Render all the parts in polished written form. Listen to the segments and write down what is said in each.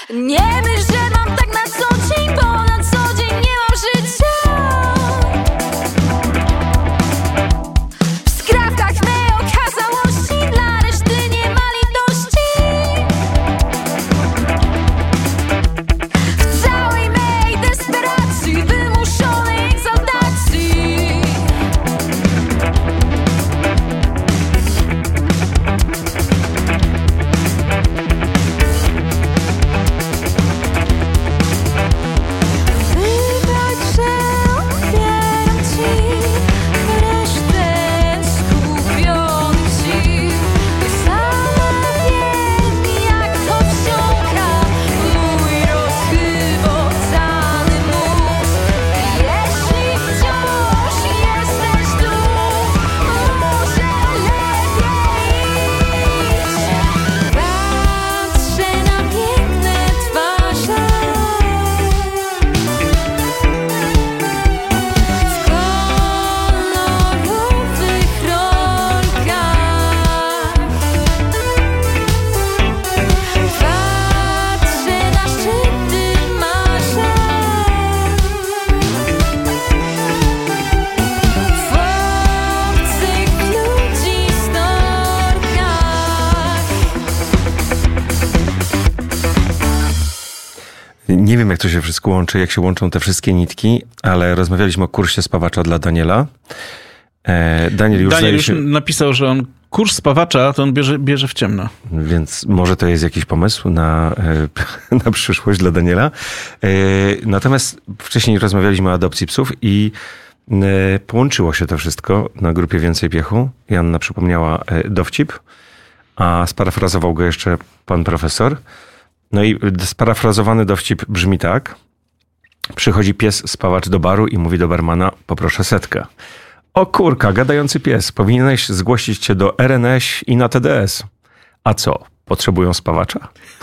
Nie myśl, że mam tak na co dzień, bo na co dzień nie mam życia. W skrawkach neokazałości, dla reszty nie ma litości. W całej mej desperacji, wymuszonej egzaltacji. Nie wiem, jak to się wszystko łączy, jak się łączą te wszystkie nitki, ale rozmawialiśmy o kursie spawacza dla Daniela. Daniel już napisał, że on kurs spawacza to on bierze w ciemno. Więc może to jest jakiś pomysł na przyszłość dla Daniela. Natomiast wcześniej rozmawialiśmy o adopcji psów i połączyło się to wszystko na grupie Więcej Piechu. Joanna przypomniała dowcip, a sparafrazował go jeszcze pan profesor. No i sparafrazowany dowcip brzmi tak. Przychodzi pies spawacz do baru i mówi do barmana: poproszę 100. O kurka, gadający pies, powinieneś zgłosić się do RNS i na TDS. A co, potrzebują spawacza?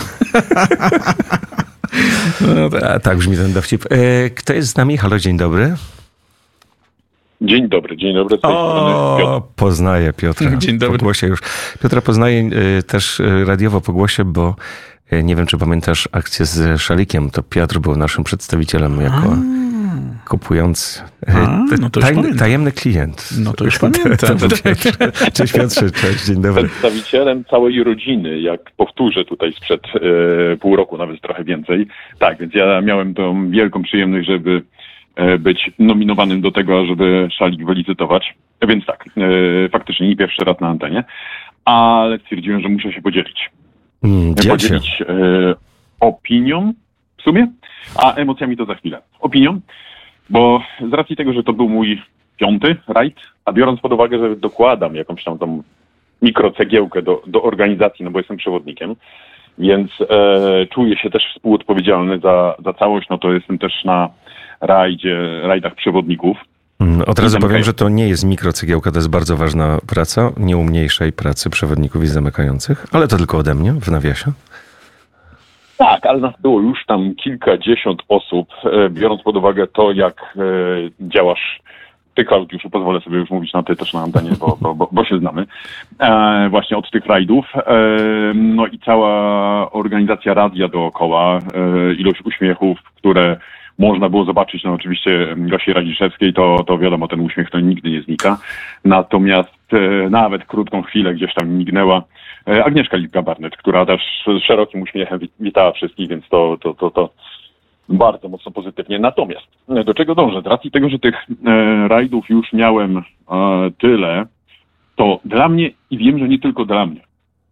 No, tak brzmi ten dowcip. Kto jest z nami? Halo, dzień dobry. Dzień dobry. O, poznaję Piotra. Dzień dobry. Po głosie już. Piotra poznaję też radiowo po głosie, bo nie wiem, czy pamiętasz akcję z szalikiem. To Piotr był naszym przedstawicielem jako kupujący. No to tajemny klient. No to już pamiętam. Cześć Piotrze, cześć, dzień dobry. Przedstawicielem całej rodziny, jak powtórzę tutaj sprzed pół roku, nawet trochę więcej. Tak, więc ja miałem tą wielką przyjemność, żeby być nominowanym do tego, żeby szalik wylicytować. Więc tak, faktycznie nie pierwszy raz na antenie, ale stwierdziłem, że muszę się podzielić. Podzielić opinią w sumie, a emocjami to za chwilę. Opinią, bo z racji tego, że to był mój 5. rajd, a biorąc pod uwagę, że dokładam jakąś tam tą mikrocegiełkę do organizacji, no bo jestem przewodnikiem, więc czuję się też współodpowiedzialny za całość, no to jestem też na rajdach przewodników. Od razu powiem, że to nie jest mikrocegiełka, to jest bardzo ważna praca, nie umniejszaj pracy przewodników i zamykających, ale to tylko ode mnie, w nawiasie. Tak, ale nas było już tam kilkadziesiąt osób, biorąc pod uwagę to, jak działasz ty, Klaudiuszu, pozwolę sobie już mówić na ty też na antenie, bo się znamy, właśnie od tych rajdów. No i cała organizacja radia dookoła, ilość uśmiechów, które można było zobaczyć, no oczywiście Gosi Radziszewskiej, to wiadomo, ten uśmiech to nigdy nie znika. Natomiast nawet krótką chwilę gdzieś tam mignęła Agnieszka Litka-Barnett, która też z szerokim uśmiechem witała wszystkich, więc to bardzo mocno pozytywnie. Natomiast do czego dążę? Z racji tego, że tych rajdów już miałem tyle, to dla mnie, i wiem, że nie tylko dla mnie,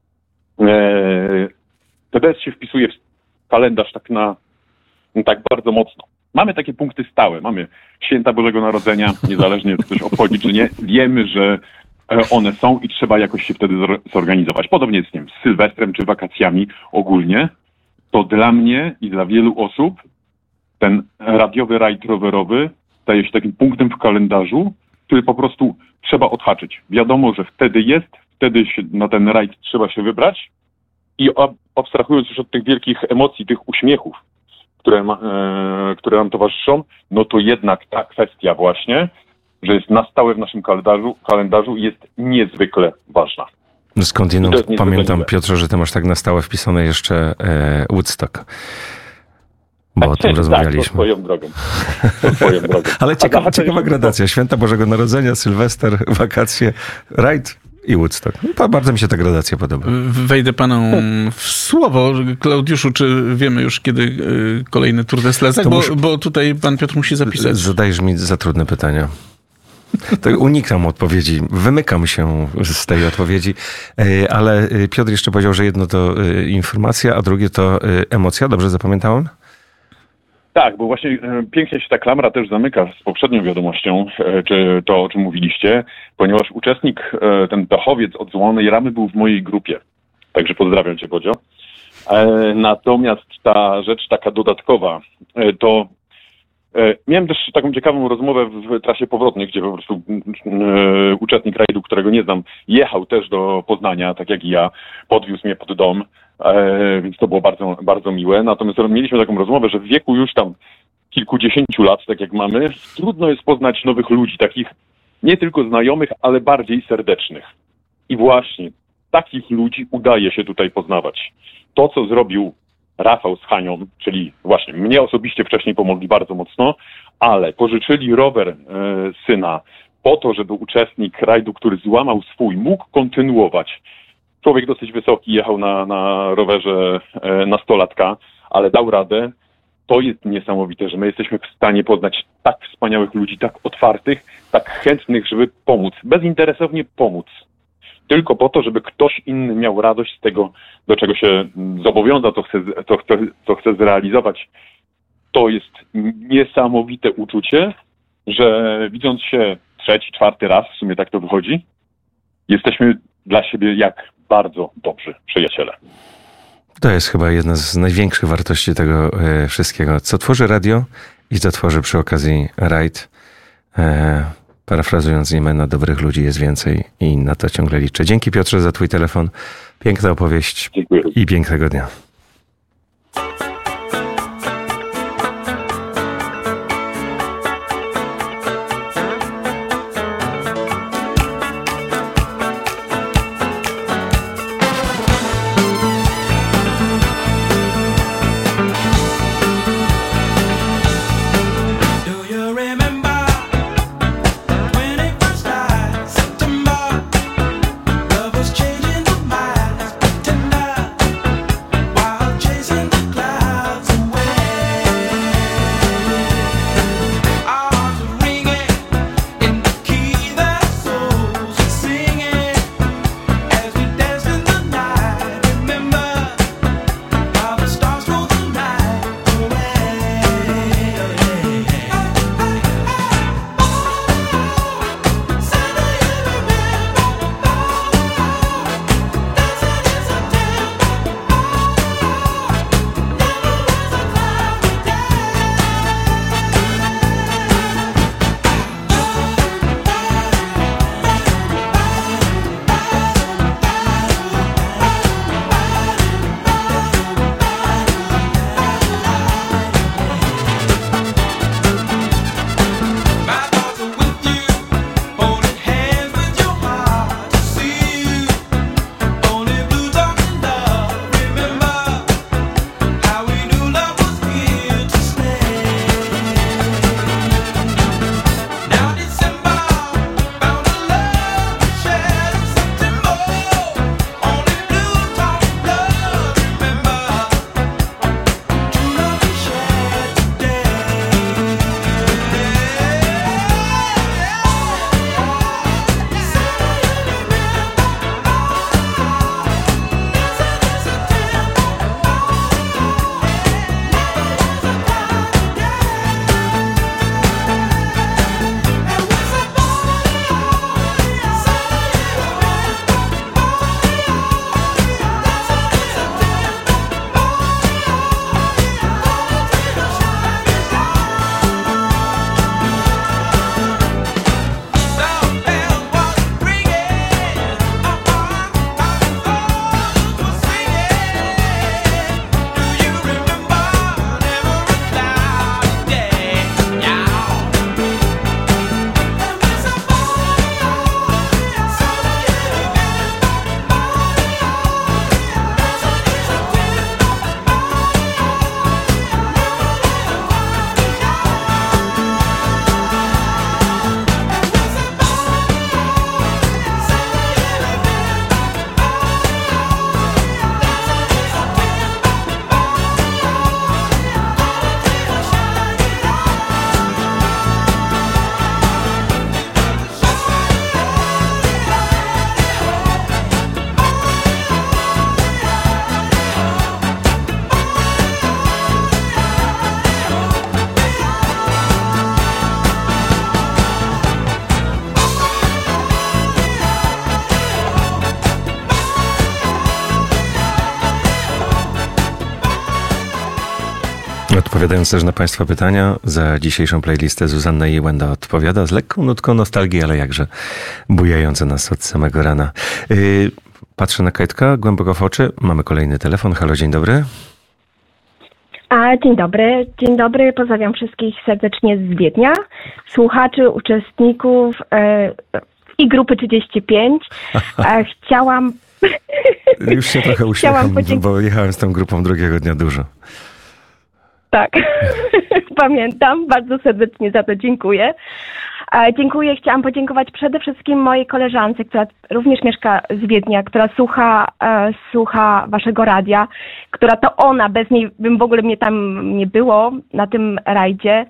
TDS się wpisuje w kalendarz tak bardzo mocno. Mamy takie punkty stałe, mamy Święta Bożego Narodzenia, niezależnie czy ktoś obchodzi czy nie, wiemy, że one są i trzeba jakoś się wtedy zorganizować. Podobnie jest, nie wiem, z Sylwestrem czy wakacjami ogólnie, to dla mnie i dla wielu osób ten radiowy rajd rowerowy staje się takim punktem w kalendarzu, który po prostu trzeba odhaczyć. Wiadomo, że wtedy się na ten rajd trzeba się wybrać i abstrahując już od tych wielkich emocji, tych uśmiechów, które nam towarzyszą, no to jednak ta kwestia właśnie, że jest na stałe w naszym kalendarzu jest niezwykle ważna. Skądinąd To jest pamiętam, niezwykle Piotrze, że ty masz tak na stałe wpisane jeszcze Woodstock. Bo o tym Tak, rozmawialiśmy. to swoją drogą. Ale A ciekawa gradacja. Święta Bożego Narodzenia, Sylwester, wakacje, rajd i Woodstock. To bardzo mi się ta gradacja podoba. Wejdę panom w słowo. Klaudiuszu, czy wiemy już, kiedy kolejny Tour de Slezach? Bo tutaj pan Piotr musi zapisać. Zadajesz mi za trudne pytania. To unikam odpowiedzi, wymykam się z tej odpowiedzi, ale Piotr jeszcze powiedział, że jedno to informacja, a drugie to emocja. Dobrze zapamiętałem? Tak, bo właśnie pięknie się ta klamra też zamyka z poprzednią wiadomością, czy to, o czym mówiliście, ponieważ uczestnik, ten dachowiec od Złonej Ramy był w mojej grupie. Także pozdrawiam cię, Bodzio. Natomiast ta rzecz taka dodatkowa, to miałem też taką ciekawą rozmowę w trasie powrotnej, gdzie po prostu uczestnik rajdu, którego nie znam, jechał też do Poznania, tak jak i ja, podwiózł mnie pod dom, więc to było bardzo, bardzo miłe. Natomiast mieliśmy taką rozmowę, że w wieku już tam kilkudziesięciu lat, tak jak mamy, trudno jest poznać nowych ludzi, takich nie tylko znajomych, ale bardziej serdecznych. I właśnie takich ludzi udaje się tutaj poznawać. To, co zrobił Rafał z Hanią, czyli właśnie mnie osobiście wcześniej pomogli bardzo mocno, ale pożyczyli rower syna po to, żeby uczestnik rajdu, który złamał swój, mógł kontynuować. Człowiek dosyć wysoki, jechał na rowerze nastolatka, ale dał radę. To jest niesamowite, że my jesteśmy w stanie poznać tak wspaniałych ludzi, tak otwartych, tak chętnych, żeby pomóc, bezinteresownie pomóc. Tylko po to, żeby ktoś inny miał radość z tego, do czego się zobowiązał, co chce zrealizować. To jest niesamowite uczucie, że widząc się 3., 4. raz, w sumie tak to wychodzi, jesteśmy dla siebie jak bardzo dobrzy przyjaciele. To jest chyba jedna z największych wartości tego wszystkiego, co tworzy radio i co tworzy przy okazji rajd. Parafrazując Niemena, dobrych ludzi jest więcej i na to ciągle liczę. Dzięki, Piotrze, za twój telefon. Piękna opowieść. Dziękuję. I pięknego dnia. Love was changing the minds, tonight. Why Odpowiadając też na Państwa pytania, za dzisiejszą playlistę Zuzanna i Łęda odpowiada z lekką nutką nostalgii, ale jakże bujająca nas od samego rana. Patrzę na Kajtka głęboko w oczy. Mamy kolejny telefon. Halo, dzień dobry. Dzień dobry. Dzień dobry. Pozdrawiam wszystkich serdecznie z Wiednia, słuchaczy, uczestników i grupy 35. Chciałam... Już się trochę uśmiecham, bo jechałem z tą grupą drugiego dnia dużo. Tak, pamiętam. Bardzo serdecznie za to dziękuję. Dziękuję. Chciałam podziękować przede wszystkim mojej koleżance, która również mieszka z Wiednia, która słucha waszego radia, która to ona, bez niej bym w ogóle mnie tam nie było na tym rajdzie.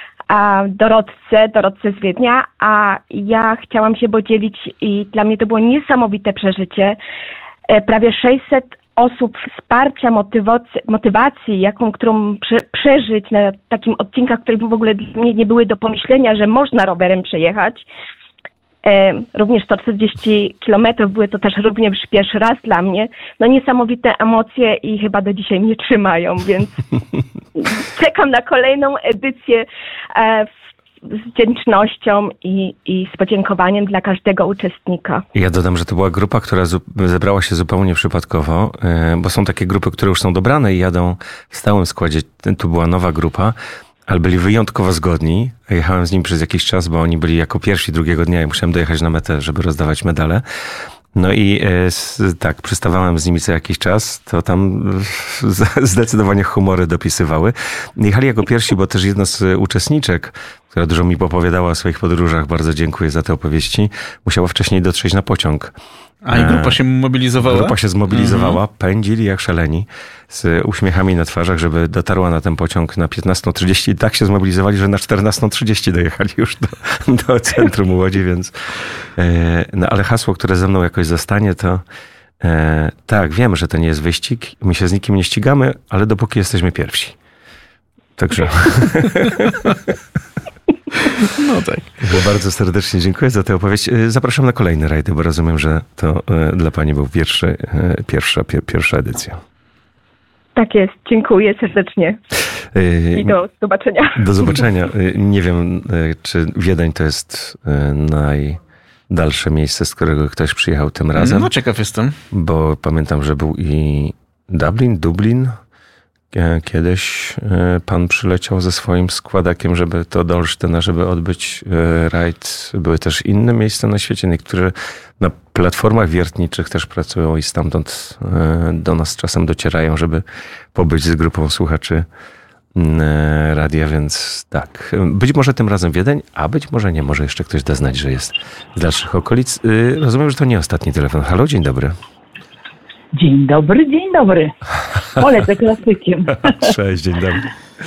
Dorotce z Wiednia, a ja chciałam się podzielić i dla mnie to było niesamowite przeżycie. Prawie 600 osób wsparcia, motywacji, którą przeżyć na takim odcinkach, które w ogóle dla mnie nie były do pomyślenia, że można rowerem przejechać. Również 140 kilometrów, były to też również pierwszy raz dla mnie. No niesamowite emocje i chyba do dzisiaj mnie trzymają, więc czekam na kolejną edycję z wdzięcznością i z podziękowaniem dla każdego uczestnika. Ja dodam, że to była grupa, która zebrała się zupełnie przypadkowo, bo są takie grupy, które już są dobrane i jadą w stałym składzie. Tu była nowa grupa, ale byli wyjątkowo zgodni. Jechałem z nimi przez jakiś czas, bo oni byli jako pierwsi drugiego dnia i musiałem dojechać na metę, żeby rozdawać medale. No i tak, przystawałem z nimi co jakiś czas, to tam zdecydowanie humory dopisywały. Jechali jako pierwsi, bo też jedna z uczestniczek, która dużo mi opowiadała o swoich podróżach, bardzo dziękuję za te opowieści, musiała wcześniej dotrzeć na pociąg. A i grupa się mobilizowała? Grupa się zmobilizowała, pędzili jak szaleni, z uśmiechami na twarzach, żeby dotarła na ten pociąg na 15:30 i tak się zmobilizowali, że na 14:30 dojechali już do centrum Łodzi, więc no ale hasło, które ze mną jakoś zostanie, to tak, wiem, że to nie jest wyścig, my się z nikim nie ścigamy, ale dopóki jesteśmy pierwsi. Także... No tak. Bardzo serdecznie dziękuję za tę opowieść. Zapraszam na kolejne rajdy, bo rozumiem, że to dla Pani był pierwsza edycja. Tak jest. Dziękuję serdecznie. I do zobaczenia. Do zobaczenia. Nie wiem, czy Wiedeń to jest najdalsze miejsce, z którego ktoś przyjechał tym razem. No ciekaw jestem. Bo pamiętam, że był i Dublin. Kiedyś pan przyleciał ze swoim składakiem, żeby to do Olsztyna, żeby odbyć rajd. Były też inne miejsca na świecie. Niektóre na platformach wiertniczych też pracują i stamtąd do nas czasem docierają, żeby pobyć z grupą słuchaczy radia, więc tak. Być może tym razem Wiedeń, a być może nie. Może jeszcze ktoś da znać, że jest z dalszych okolic. Rozumiem, że to nie ostatni telefon. Halo, dzień dobry. Dzień dobry. Polecę klasykiem. Cześć, dzień dobry.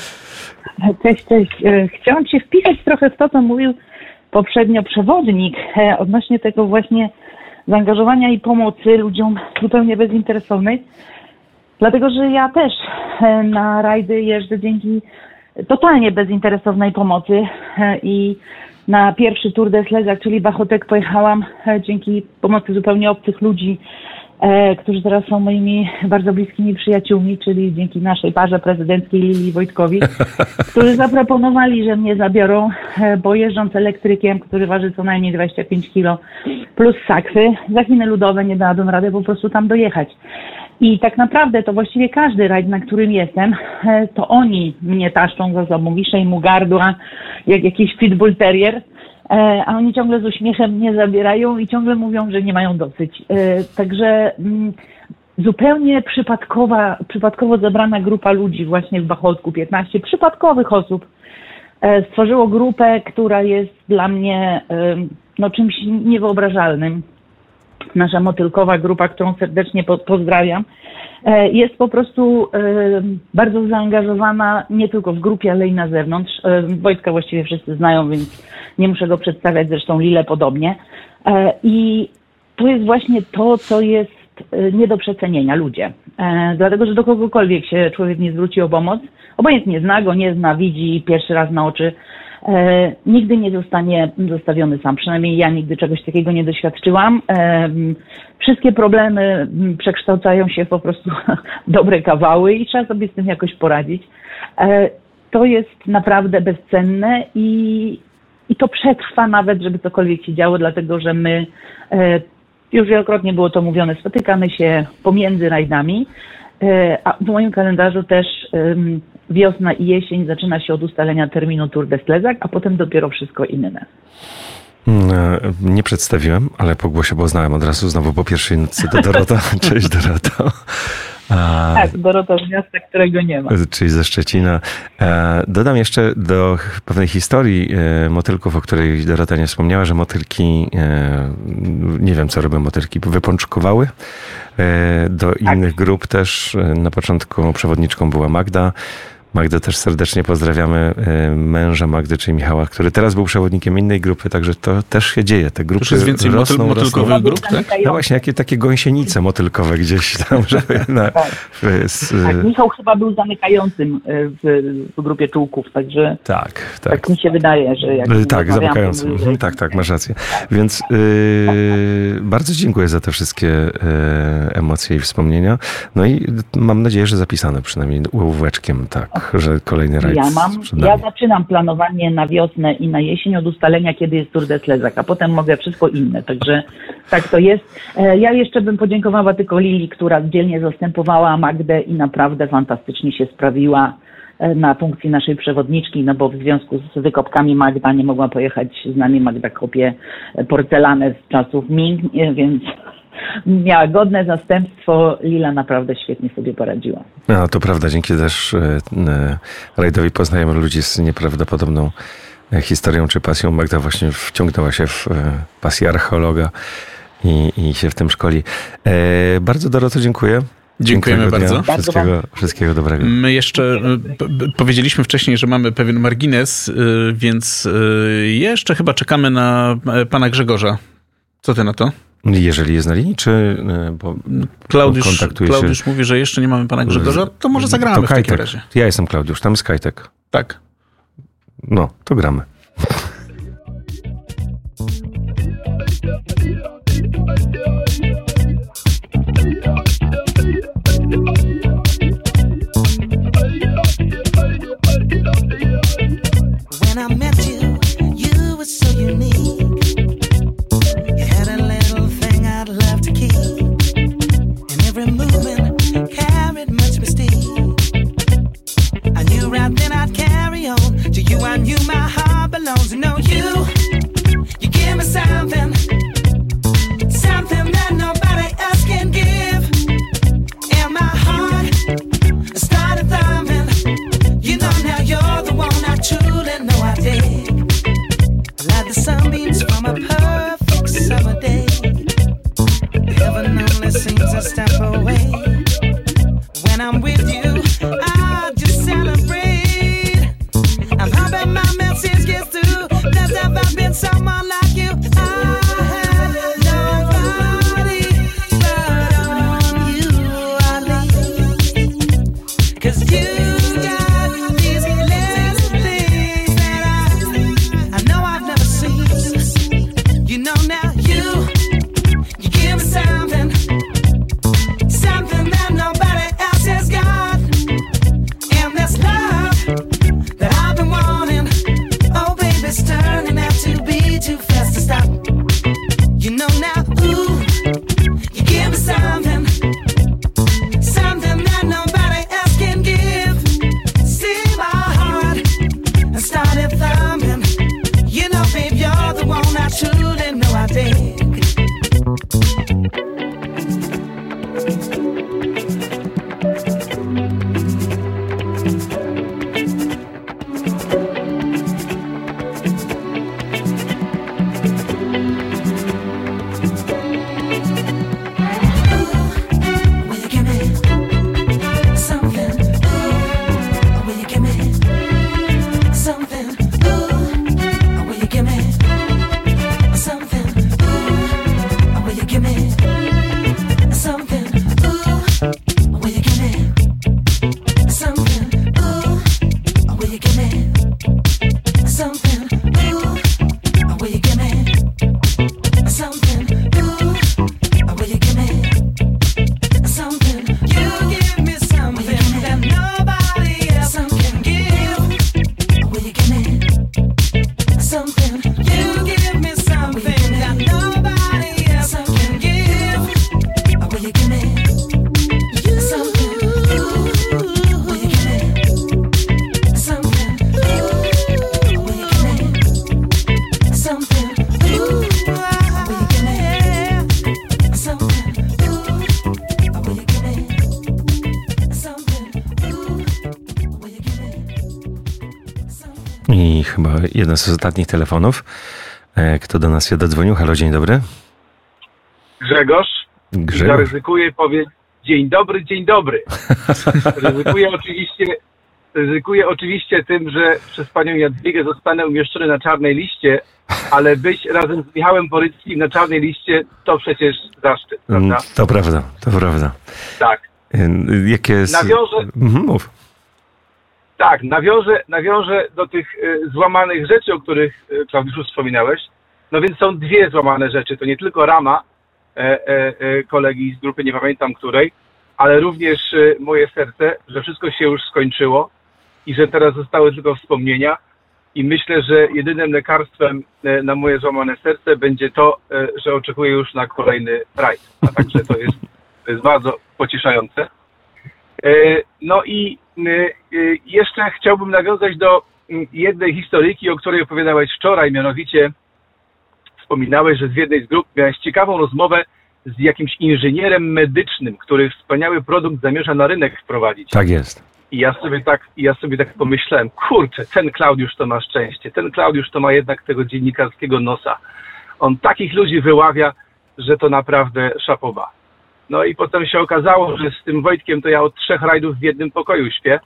Cześć. Chciałam się wpisać trochę w to, co mówił poprzednio przewodnik odnośnie tego właśnie zaangażowania i pomocy ludziom zupełnie bezinteresownej. Dlatego, że ja też na rajdy jeżdżę dzięki totalnie bezinteresownej pomocy i na pierwszy Tour de Slezak, czyli Bachotek, pojechałam dzięki pomocy zupełnie obcych ludzi, którzy teraz są moimi bardzo bliskimi przyjaciółmi, czyli dzięki naszej parze prezydenckiej Lilii Wojtkowi, którzy zaproponowali, że mnie zabiorą, bo jeżdżąc elektrykiem, który waży co najmniej 25 kg plus sakwy, za Chiny Ludowe nie dałabym rady po prostu tam dojechać. I tak naprawdę to właściwie każdy rajd, na którym jestem, to oni mnie taszczą za sobą, wiszę im u gardła, jak jakiś pitbull terrier, a oni ciągle z uśmiechem mnie zabierają i ciągle mówią, że nie mają dosyć. Także zupełnie przypadkowo zebrana grupa ludzi właśnie w Bachotku, 15 przypadkowych osób stworzyło grupę, która jest dla mnie czymś niewyobrażalnym. Nasza motylkowa grupa, którą serdecznie pozdrawiam, jest po prostu bardzo zaangażowana nie tylko w grupie, ale i na zewnątrz. Wojtka właściwie wszyscy znają, więc nie muszę go przedstawiać, zresztą Lilę podobnie. I to jest właśnie to, co jest nie do przecenienia, ludzie. Dlatego, że do kogokolwiek się człowiek nie zwróci o pomoc, obojętnie zna go, nie zna, widzi pierwszy raz na oczy, nigdy nie zostanie zostawiony sam. Przynajmniej ja nigdy czegoś takiego nie doświadczyłam. Wszystkie problemy przekształcają się po prostu w dobre kawały i trzeba sobie z tym jakoś poradzić. To jest naprawdę bezcenne i to przetrwa nawet, żeby cokolwiek się działo, dlatego że my, już wielokrotnie było to mówione, spotykamy się pomiędzy rajdami, a w moim kalendarzu też wiosna i jesień zaczyna się od ustalenia terminu Tour de Slezak, a potem dopiero wszystko inne. Nie przedstawiłem, ale po głosie poznałem od razu znowu po pierwszej nutce to Dorota. Cześć Doroto. Tak, Dorota z miasta, którego nie ma. Czyli ze Szczecina. Dodam jeszcze do pewnej historii motylków, o której Dorota nie wspomniała, że motylki, nie wiem co robią motylki, wypączkowały do innych grup też. Na początku przewodniczką była Magda. Magdę też serdecznie pozdrawiamy, męża Magdy, czyli Michała, który teraz był przewodnikiem innej grupy, także to też się dzieje. Te grupy jest więcej motylkowych grup, tak? No właśnie, takie gąsienice motylkowe gdzieś tam, żeby tak, Michał chyba był zamykającym w grupie czułków, także tak mi się wydaje, że jak zamykającym. Tak, masz rację. Więc bardzo dziękuję za te wszystkie emocje i wspomnienia. No i mam nadzieję, że zapisane przynajmniej ołóweczkiem, tak. Że kolejny rajd ja zaczynam planowanie na wiosnę i na jesień od ustalenia, kiedy jest Tour de Slezak, a potem mogę wszystko inne, także tak to jest. Ja jeszcze bym podziękowała tylko Lili, która dzielnie zastępowała Magdę i naprawdę fantastycznie się sprawiła na funkcji naszej przewodniczki, no bo w związku z wykopkami Magda nie mogła pojechać z nami. Magda kopie porcelanę z czasów Ming, więc miała godne zastępstwo. Lila naprawdę świetnie sobie poradziła. No, to prawda. Dzięki też rajdowi poznajemy ludzi z nieprawdopodobną historią czy pasją. Magda właśnie wciągnęła się w pasję archeologa i się w tym szkoli. Bardzo Doroto, dziękuję. Dziękujemy bardzo. Wszystkiego dobrego. My jeszcze powiedzieliśmy wcześniej, że mamy pewien margines, więc jeszcze chyba czekamy na pana Grzegorza. Co ty na to? Jeżeli jest na linii, czy... Bo Klaudiusz mówi, że jeszcze nie mamy pana Grzegorza, to może zagramy w takim razie. Ja jestem Klaudiusz, tam jest Kajtek. Tak. No, to gramy. When I met you, you were so unique. You had a little thing I'd love to keep, and every movement carried much mystique. I knew right then I'd carry on. To you I knew my heart belonged. I chyba jeden z ostatnich telefonów. Kto do nas się dodzwonił? Halo, dzień dobry. Grzegorz. Zaryzykuję powiedzieć dzień dobry, dzień dobry. Ryzykuję oczywiście tym, że przez panią Jadwigę zostanę umieszczony na czarnej liście, ale być razem z Michałem Boryckim na czarnej liście to przecież zaszczyt, prawda? To prawda. Tak. Jakie jest... Mów. Tak, nawiążę do tych złamanych rzeczy, o których Klaudiuszu wspominałeś. No więc są dwie złamane rzeczy. To nie tylko rama kolegi z grupy, nie pamiętam której, ale również moje serce, że wszystko się już skończyło i że teraz zostały tylko wspomnienia. I myślę, że jedynym lekarstwem na moje złamane serce będzie to, że oczekuję już na kolejny rajd. A także to jest bardzo pocieszające. No i jeszcze chciałbym nawiązać do jednej historyjki, o której opowiadałeś wczoraj, mianowicie wspominałeś, że z jednej z grup miałeś ciekawą rozmowę z jakimś inżynierem medycznym, który wspaniały produkt zamierza na rynek wprowadzić. Tak jest. I ja sobie tak pomyślałem, kurczę, ten Klaudiusz to ma szczęście, ten Klaudiusz to ma jednak tego dziennikarskiego nosa. On takich ludzi wyławia, że to naprawdę szapoba. No i potem się okazało, że z tym Wojtkiem to ja od 3 rajdów w jednym pokoju śpię.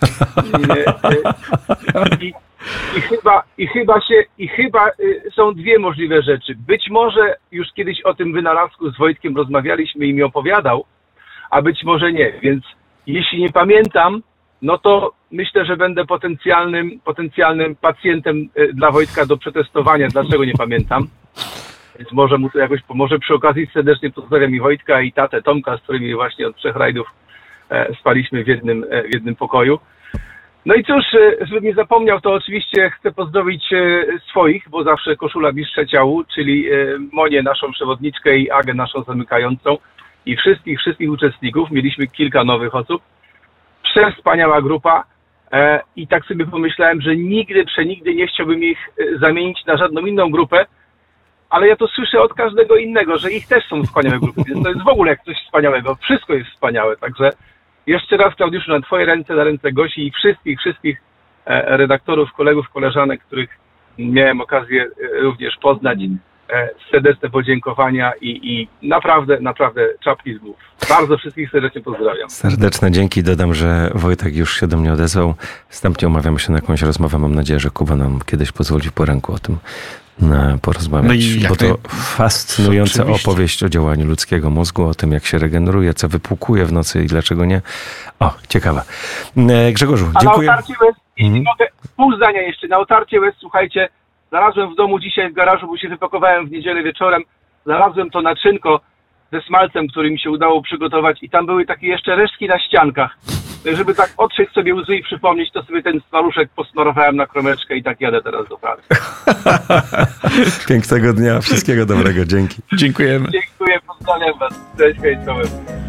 I chyba są dwie możliwe rzeczy. Być może już kiedyś o tym wynalazku z Wojtkiem rozmawialiśmy i mi opowiadał, a być może nie. Więc jeśli nie pamiętam, no to myślę, że będę potencjalnym pacjentem dla Wojtka do przetestowania. Dlaczego nie pamiętam? Więc może mu to jakoś pomoże. Przy okazji serdecznie pozdrawiam i Wojtka, i tatę Tomka, z którymi właśnie od 3 rajdów spaliśmy w jednym pokoju. No i cóż, żebym nie zapomniał, to oczywiście chcę pozdrowić swoich, bo zawsze koszula mistrza ciału, czyli Monię, naszą przewodniczkę, i Agę, naszą zamykającą, i wszystkich uczestników. Mieliśmy kilka nowych osób. Przewspaniała grupa. I tak sobie pomyślałem, że przenigdy nie chciałbym ich zamienić na żadną inną grupę, ale ja to słyszę od każdego innego, że ich też są wspaniałe grupy, więc to jest w ogóle jak coś wspaniałego. Wszystko jest wspaniałe, także jeszcze raz, Klaudiuszu, na twoje ręce, na ręce Gosi i wszystkich redaktorów, kolegów, koleżanek, których miałem okazję również poznać, serdeczne podziękowania i naprawdę czapki z głów. Bardzo wszystkich serdecznie pozdrawiam. Serdeczne dzięki. Dodam, że Wojtek już się do mnie odezwał. Wstępnie umawiamy się na jakąś rozmowę. Mam nadzieję, że Kuba nam kiedyś pozwoli po ręku o tym porozmawiać. No bo to fascynująca opowieść o działaniu ludzkiego mózgu, o tym, jak się regeneruje, co wypłukuje w nocy i dlaczego nie. O, ciekawe. Grzegorzu, dziękuję. Na otarcie łez, jeśli mogę, pół zdania jeszcze. Na otarcie łez, słuchajcie, znalazłem w domu dzisiaj w garażu, bo się wypakowałem w niedzielę wieczorem, znalazłem to naczynko ze smalcem, który mi się udało przygotować, i tam były takie jeszcze resztki na ściankach. Żeby tak otrzeć sobie łzy i przypomnieć, to sobie ten smaruszek posmarowałem na kromeczkę i tak jadę teraz do pracy. Pięknego dnia, wszystkiego dobrego, dzięki. Dziękujemy. Dziękuję, pozdrawiam was. Cześć, hej, czołem.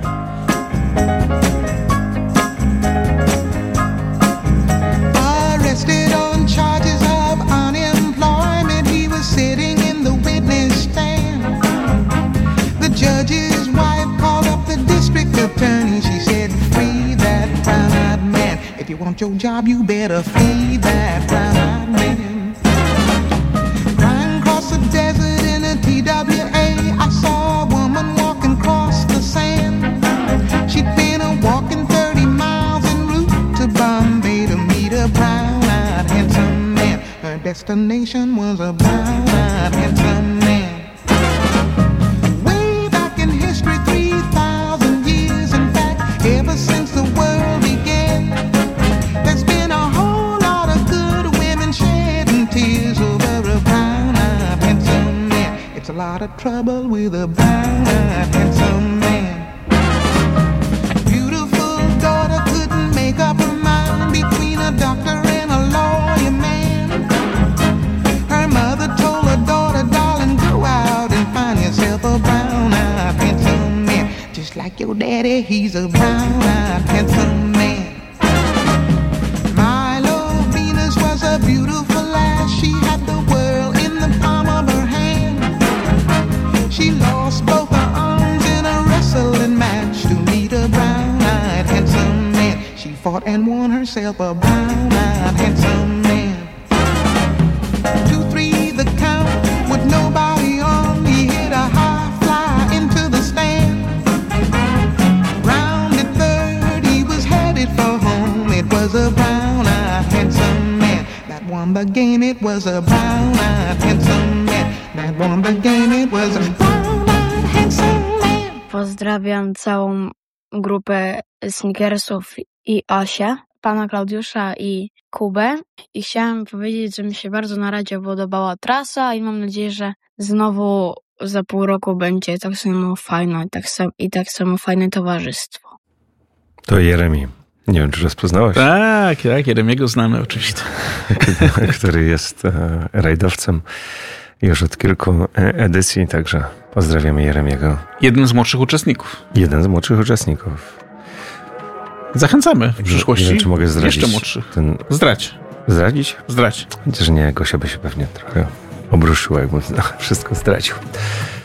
Arrested on charges of unemployment, he was sitting in the witness stand. The judge's wife called up the district attorney. She said, free that brown-eyed man. If you want your job, you better free that brown-eyed man. Crying across the desert in a TWA, I saw a woman walking across the sand. She'd been walking 30 miles en route to Bombay to meet a brown-eyed handsome man. Her destination was a brown-eyed handsome man. Way back in history, 3,000 years, in fact, ever since the world began, there's been a whole lot of good women shedding tears over a brown-eyed handsome man. It's a lot of trouble with a brown-eyed handsome man. Beautiful daughter couldn't make up her mind between a doctor and a lawyer man. Her mother told her daughter, darling, go out and find yourself a brown-eyed handsome man. Just like your daddy, he's a brown-eyed handsome man. Milo Venus was a beautiful lass. She had the world in the palm of her hand. She lost both her arms in a wrestling match to meet a brown-eyed handsome man. She fought and won herself a brown-eyed handsome man. won the game, it was a brown-eyed handsome man. That won the game, it was a brown-eyed handsome man. Pozdrawiam całą grupę Snickersów i Asię, pana Klaudiusza i Kubę. I chciałam powiedzieć, że mi się bardzo na razie podobała trasa i mam nadzieję, że znowu za pół roku będzie tak samo fajne i tak samo fajne towarzystwo. To Jeremi. Nie wiem, czy rozpoznałeś? Tak, Jeremiego znamy oczywiście. Który jest rajdowcem już od kilku edycji, także pozdrawiamy Jeremiego. Jeden z młodszych uczestników. Zachęcamy w przyszłości. Nie wiem, czy mogę zdradzić. Jeszcze młodszych. Zdradzić? Zdradź. Chociaż nie, Gosia by się pewnie trochę obruszyła, jakbym wszystko zdradził.